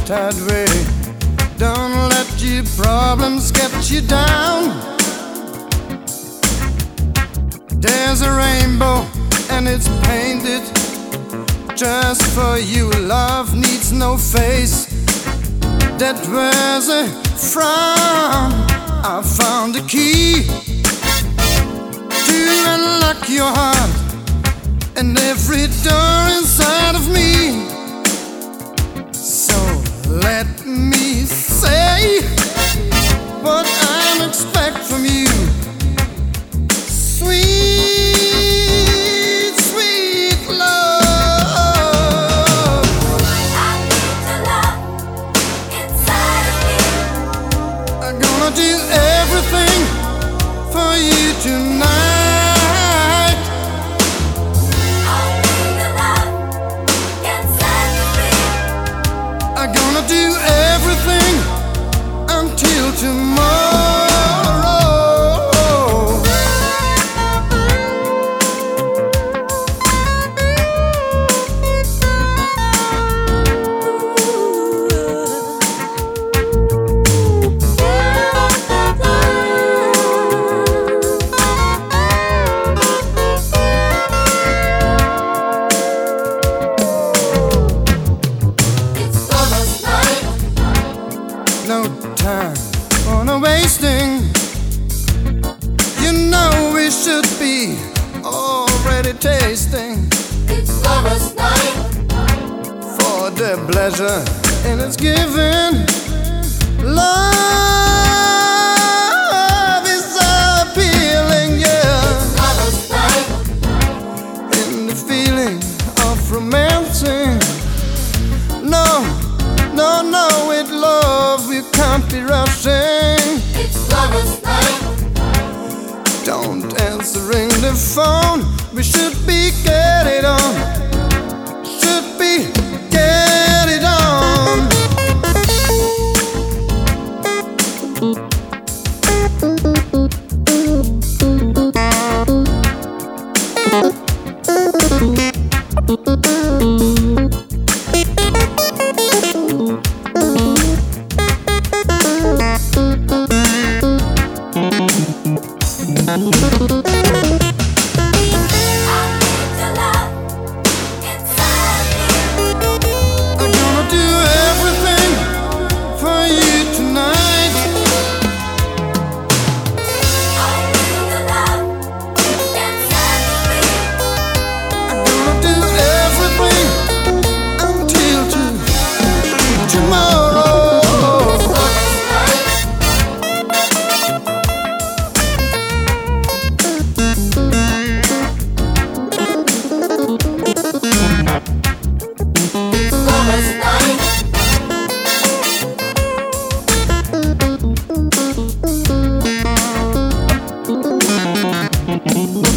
tide way. Don't let your problems get you down. There's a rainbow and it's painted just for you. Love needs no face that wears a frown. I found the key to unlock your heart and every door inside of me. So let me say what I expect from you. Sweet, sweet love. I need the love inside of me. I'm gonna do everything for you tonight. I'm gonna do everything until tomorrow. No time for no wasting. You know we should be already tasting. It's lovers' night. For the pleasure in its giving. Love is appealing, yeah. It's lovers' night. In the feeling of romancing. No, no, no, with love we can't be rushing. It's lovers' night. Don't answering the phone. We should be getting on. Should be getting on. I'm gonna do everything for you tonight. I'm gonna do everything until tomorrow. Lovers' night.